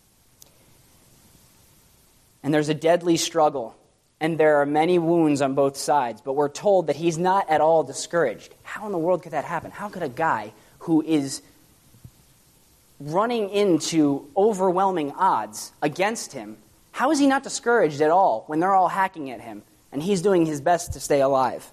And there's a deadly struggle, and there are many wounds on both sides, but we're told that he's not at all discouraged. How in the world could that happen? How could a guy who is running into overwhelming odds against him, how is he not discouraged at all when they're all hacking at him and he's doing his best to stay alive?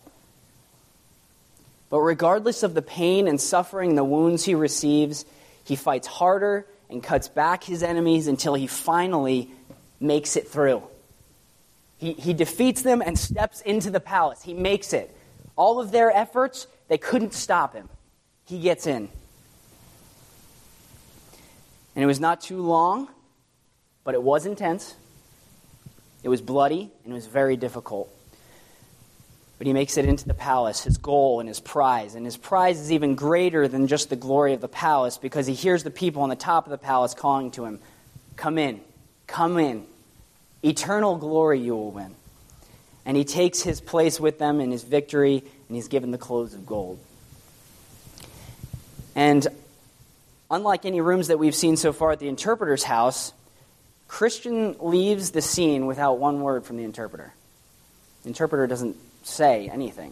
But regardless of the pain and suffering, the wounds he receives, he fights harder and cuts back his enemies until he finally makes it through. He defeats them and steps into the palace. He makes it. All of their efforts, they couldn't stop him. He gets in. And it was not too long, but it was intense. It was bloody, and it was very difficult. But he makes it into the palace, his goal and his prize. And his prize is even greater than just the glory of the palace, because he hears the people on the top of the palace calling to him, "Come in, come in. Eternal glory you will win." And he takes his place with them in his victory, and he's given the clothes of gold. And unlike any rooms that we've seen so far at the interpreter's house, Christian leaves the scene without one word from the interpreter. The interpreter doesn't say anything.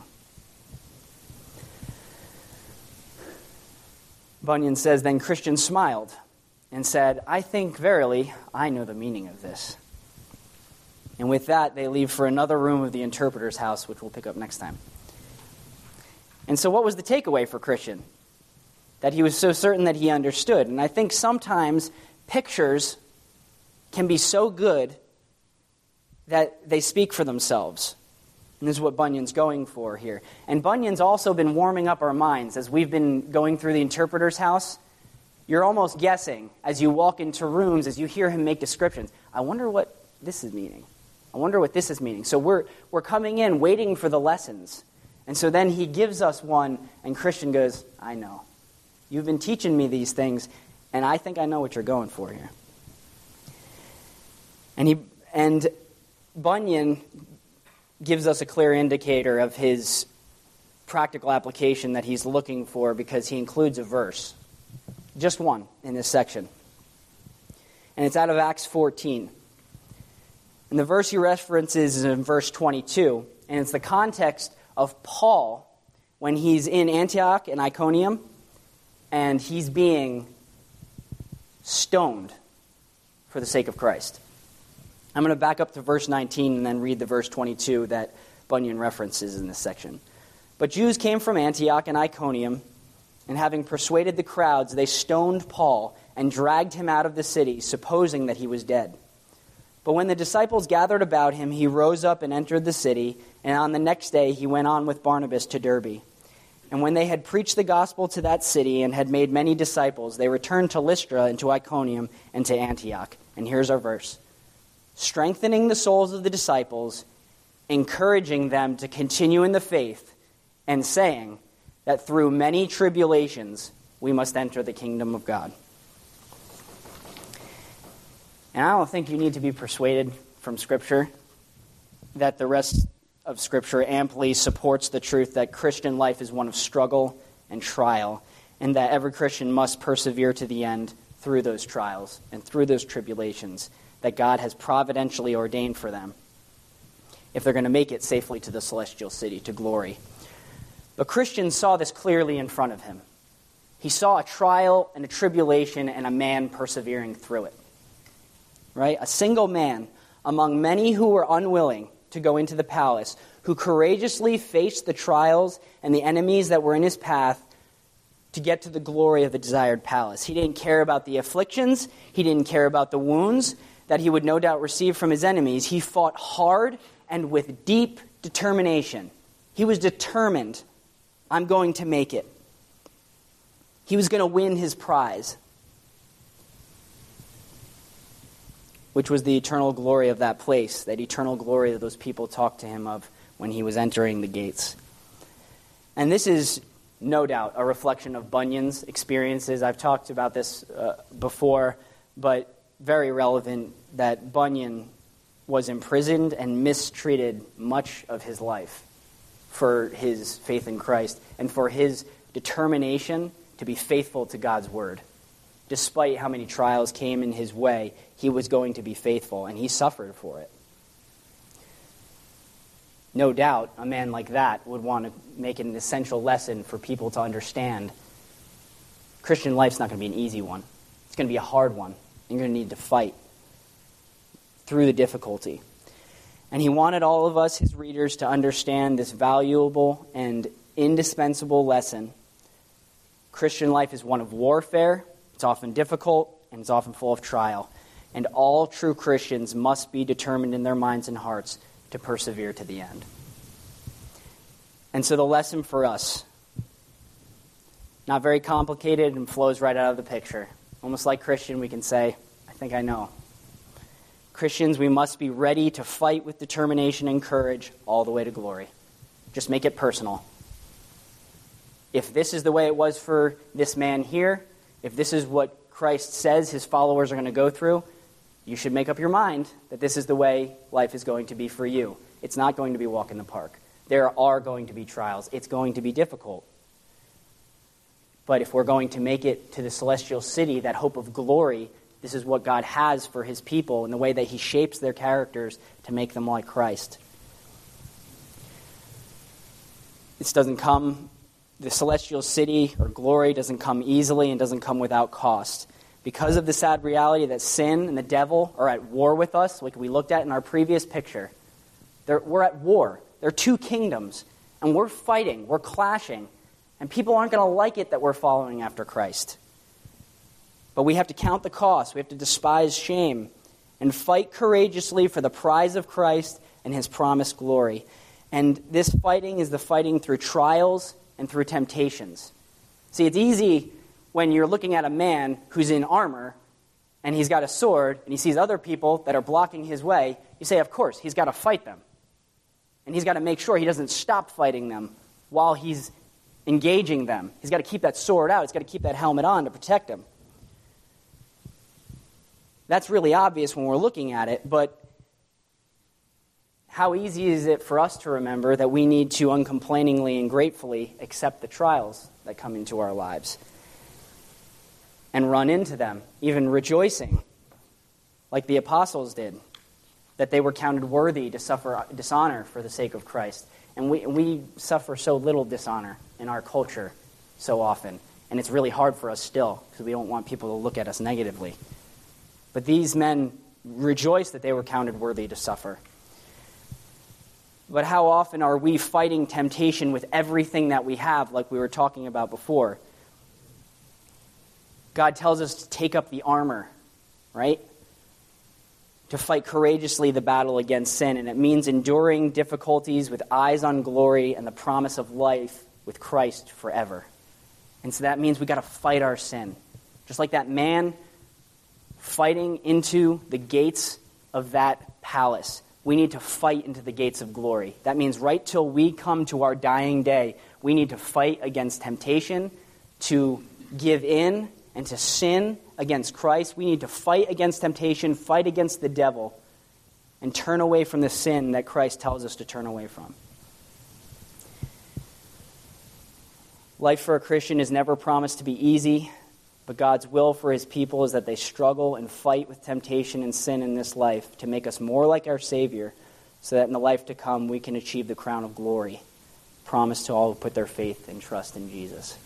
Bunyan says, "Then Christian smiled and said, 'I think verily I know the meaning of this.'" And with that, they leave for another room of the interpreter's house, which we'll pick up next time. And so what was the takeaway for Christian? That he was so certain that he understood. And I think sometimes pictures can be so good that they speak for themselves. And this is what Bunyan's going for here. And Bunyan's also been warming up our minds as we've been going through the interpreter's house. You're almost guessing as you walk into rooms, as you hear him make descriptions. I wonder what this is meaning. I wonder what this is meaning. So we're coming in waiting for the lessons. And so then he gives us one, and Christian goes, "I know. You've been teaching me these things, and I think I know what you're going for here." And Bunyan gives us a clear indicator of his practical application that he's looking for, because he includes a verse, just one in this section. And it's out of Acts 14. And the verse he references is in verse 22, and it's the context of Paul when he's in Antioch and Iconium, and he's being stoned for the sake of Christ. I'm going to back up to verse 19 and then read the verse 22 that Bunyan references in this section. "But Jews came from Antioch and Iconium, and having persuaded the crowds, they stoned Paul and dragged him out of the city, supposing that he was dead. But when the disciples gathered about him, he rose up and entered the city, and on the next day he went on with Barnabas to Derbe. And when they had preached the gospel to that city and had made many disciples, they returned to Lystra and to Iconium and to Antioch." And here's our verse. "Strengthening the souls of the disciples, encouraging them to continue in the faith, and saying that through many tribulations we must enter the kingdom of God." And I don't think you need to be persuaded from Scripture that the rest of Scripture amply supports the truth that Christian life is one of struggle and trial, and that every Christian must persevere to the end through those trials and through those tribulations that God has providentially ordained for them if they're going to make it safely to the celestial city, to glory. But Christian saw this clearly in front of him. He saw a trial and a tribulation and a man persevering through it. Right? A single man among many who were unwilling to go into the palace, who courageously faced the trials and the enemies that were in his path to get to the glory of the desired palace. He didn't care about the afflictions. He didn't care about the wounds that he would no doubt receive from his enemies. He fought hard and with deep determination. He was determined, I'm going to make it. He was going to win his prize, which was the eternal glory of that place, that eternal glory that those people talked to him of when he was entering the gates. And this is no doubt a reflection of Bunyan's experiences. I've talked about this before, but very relevant that Bunyan was imprisoned and mistreated much of his life for his faith in Christ and for his determination to be faithful to God's word. despite how many trials came in his way, he was going to be faithful, and he suffered for it. No doubt, a man like that would want to make it an essential lesson for people to understand. Christian life's not going to be an easy one. It's going to be a hard one. You're going to need to fight through the difficulty. And he wanted all of us, his readers, to understand this valuable and indispensable lesson. Christian life is one of warfare. It's often difficult, and it's often full of trial. And all true Christians must be determined in their minds and hearts to persevere to the end. And so the lesson for us, not very complicated and flows right out of the picture. Almost like Christian, we can say, I think I know. Christians, we must be ready to fight with determination and courage all the way to glory. Just make it personal. If this is the way it was for this man here, if this is what Christ says his followers are going to go through, you should make up your mind that this is the way life is going to be for you. It's not going to be a walk in the park. There are going to be trials. It's going to be difficult. But if we're going to make it to the celestial city, that hope of glory, this is what God has for his people in the way that he shapes their characters to make them like Christ. This doesn't come, the celestial city or glory doesn't come easily and doesn't come without cost. Because of the sad reality that sin and the devil are at war with us, like we looked at in our previous picture, we're at war. There are two kingdoms, and we're fighting, we're clashing, and people aren't going to like it that we're following after Christ. But we have to count the cost. We have to despise shame and fight courageously for the prize of Christ and his promised glory. And this fighting is the fighting through trials and through temptations. See, it's easy when you're looking at a man who's in armor and he's got a sword and he sees other people that are blocking his way. You say, of course, he's got to fight them. And he's got to make sure he doesn't stop fighting them while he's engaging them. He's got to keep that sword out. He's got to keep that helmet on to protect him. That's really obvious when we're looking at it, but how easy is it for us to remember that we need to uncomplainingly and gratefully accept the trials that come into our lives and run into them, even rejoicing, like the apostles did, that they were counted worthy to suffer dishonor for the sake of Christ. And we suffer so little dishonor in our culture so often, and it's really hard for us still because we don't want people to look at us negatively. But these men rejoiced that they were counted worthy to suffer. But how often are we fighting temptation with everything that we have, like we were talking about before? God tells us to take up the armor, right? To fight courageously the battle against sin. And it means enduring difficulties with eyes on glory and the promise of life with Christ forever. And so that means we've got to fight our sin. Just like that man fighting into the gates of that palace. We need to fight into the gates of glory. That means right till we come to our dying day, we need to fight against temptation, to give in and to sin against Christ. We need to fight against temptation, fight against the devil, and turn away from the sin that Christ tells us to turn away from. Life for a Christian is never promised to be easy, but God's will for his people is that they struggle and fight with temptation and sin in this life to make us more like our Savior, so that in the life to come we can achieve the crown of glory promised to all who put their faith and trust in Jesus.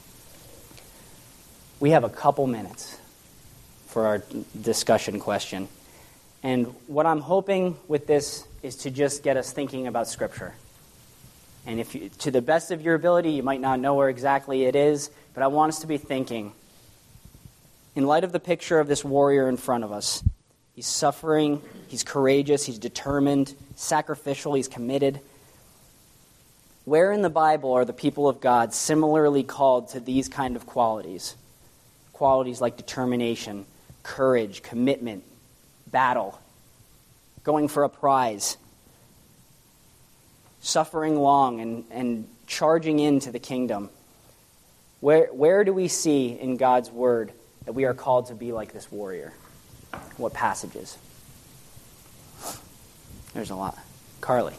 We have a couple minutes for our discussion question. And what I'm hoping with this is to just get us thinking about Scripture. And if you, to the best of your ability, you might not know where exactly it is, but I want us to be thinking, in light of the picture of this warrior in front of us, he's suffering, he's courageous, he's determined, sacrificial, he's committed. Where in the Bible are the people of God similarly called to these kind of qualities? Qualities like determination, courage, commitment, battle, going for a prize, suffering long and charging into the kingdom. Where do we see in God's word that we are called to be like this warrior? What passages? There's a lot. Carly.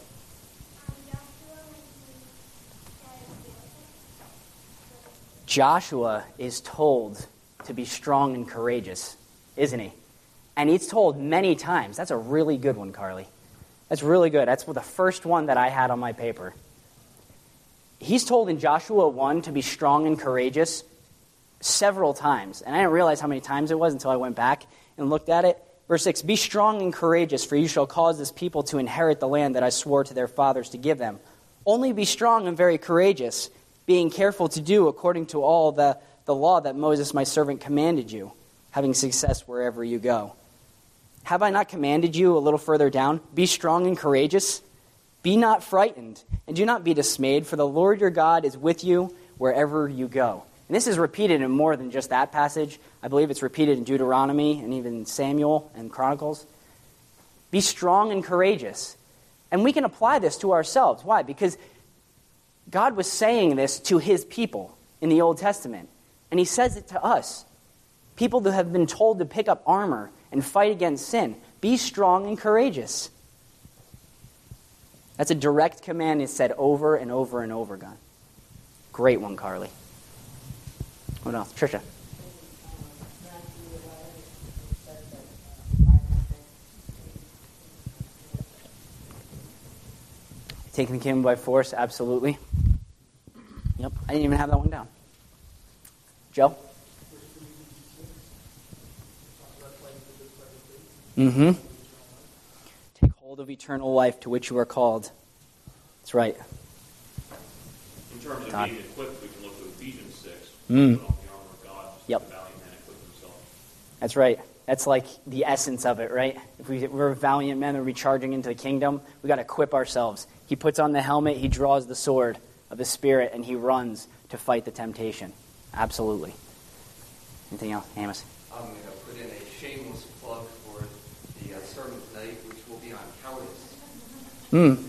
Joshua is told to be strong and courageous, isn't he? And he's told many times. That's a really good one, Carly. That's really good. That's the first one that I had on my paper. He's told in Joshua 1 to be strong and courageous several times. And I didn't realize how many times it was until I went back and looked at it. Verse 6, be strong and courageous, for you shall cause this people to inherit the land that I swore to their fathers to give them. Only be strong and very courageous, being careful to do according to all the law that Moses my servant commanded you, having success wherever you go. Have I not commanded you a little further down? Be strong and courageous. Be not frightened, and do not be dismayed, for the Lord your God is with you wherever you go. And this is repeated in more than just that passage. I believe it's repeated in Deuteronomy and even Samuel and Chronicles. Be strong and courageous. And we can apply this to ourselves. Why? Because God was saying this to his people in the Old Testament. And he says it to us. People that have been told to pick up armor and fight against sin. Be strong and courageous. That's a direct command. It's said over and over and over again. Great one, Carly. What else? Tricia. Taking the kingdom by force, absolutely. Yep, I didn't even have that one down. Joe? Mm-hmm. Take hold of eternal life to which you are called. That's right. In terms of God. being equipped, we can look to Ephesians 6. Mm. Put on the armor of God. Yep. The valiant man equipped himself. That's right. That's like the essence of it, right? If we're valiant men and recharging into the kingdom, we got to equip ourselves. He puts on the helmet, he draws the sword of the Spirit, and he runs to fight the temptation. Absolutely. Anything else, Amos? I'm going to put in a shameless plug for the sermon tonight, which will be on cowardice.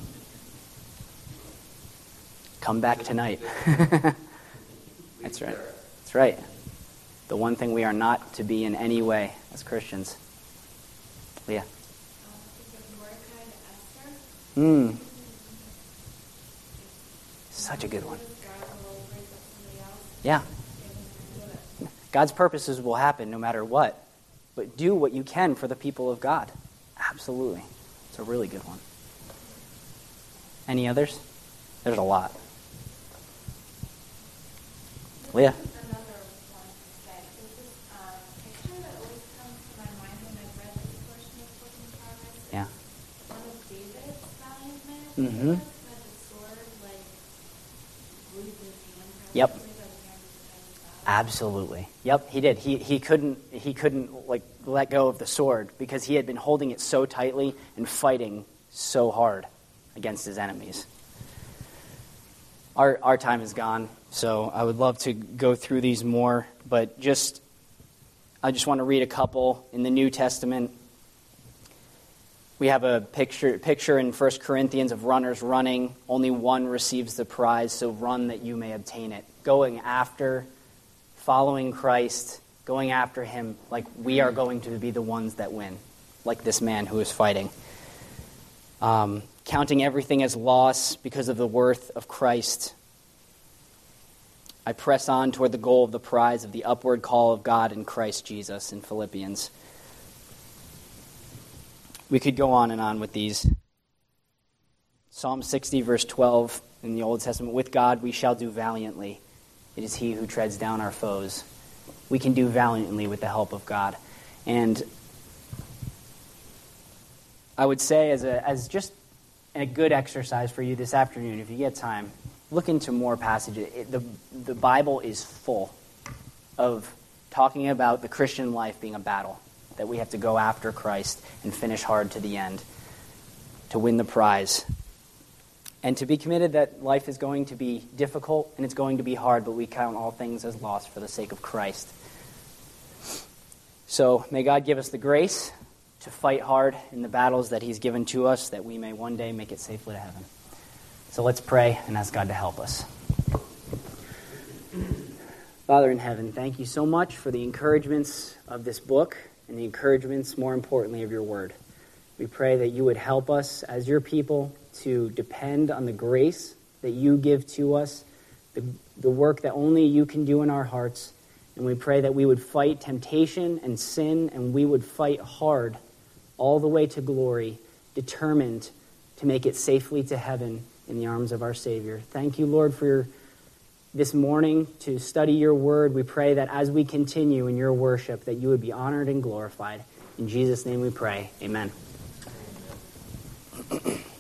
Come back tonight. That's right. There. That's right. The one thing we are not to be in any way as Christians. Leah. Such a good one. Yeah. God's purposes will happen no matter what. But do what you can for the people of God. Absolutely. It's a really good one. Any others? There's a lot. Leah? Another one to say. There's this picture that always comes to my mind when I've read this portion of Work in Progress. Yeah. One of David's valiant men. Mm-hmm. Had the sword, like, bruised his hand. Yep. Probably by the hand of the Absolutely. Yep, he did. He couldn't like let go of the sword because he had been holding it so tightly and fighting so hard against his enemies. Our time is gone, so I would love to go through these more, but I just want to read a couple in the New Testament. We have a picture in 1 Corinthians of runners running. Only one receives the prize, so run that you may obtain it. Going after, following Christ, going after him like we are going to be the ones that win, like this man who is fighting. Counting everything as loss because of the worth of Christ. I press on toward the goal of the prize of the upward call of God in Christ Jesus in Philippians. We could go on and on with these. Psalm 60, verse 12 in the Old Testament, with God we shall do valiantly. It is he who treads down our foes. We can do valiantly with the help of God. And I would say as just a good exercise for you this afternoon, if you get time, look into more passages. The Bible is full of talking about the Christian life being a battle, that we have to go after Christ and finish hard to the end to win the prize. And to be committed that life is going to be difficult and it's going to be hard, but we count all things as lost for the sake of Christ. So may God give us the grace to fight hard in the battles that he's given to us, that we may one day make it safely to heaven. So let's pray and ask God to help us. Father in heaven, thank you so much for the encouragements of this book and the encouragements, more importantly, of your word. We pray that you would help us as your people to depend on the grace that you give to us, the work that only you can do in our hearts, And we pray that we would fight temptation and sin, and we would fight hard all the way to glory, determined to make it safely to heaven in the arms of our Savior. Thank you, Lord, for this morning to study your word. We pray that as we continue in your worship, that you would be honored and glorified. In Jesus' name we pray. Amen.